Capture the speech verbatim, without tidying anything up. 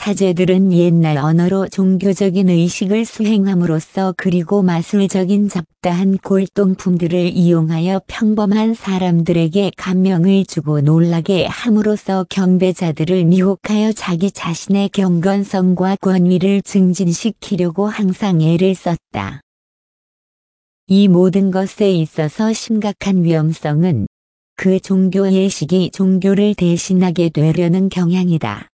사제들은 옛날 언어로 종교적인 의식을 수행함으로써 그리고 마술적인 잡다한 골동품들을 이용하여 평범한 사람들에게 감명을 주고 놀라게 함으로써 경배자들을 미혹하여 자기 자신의 경건성과 권위를 증진시키려고 항상 애를 썼다. 이 모든 것에 있어서 심각한 위험성은 그 종교 예식이 종교를 대신하게 되려는 경향이다.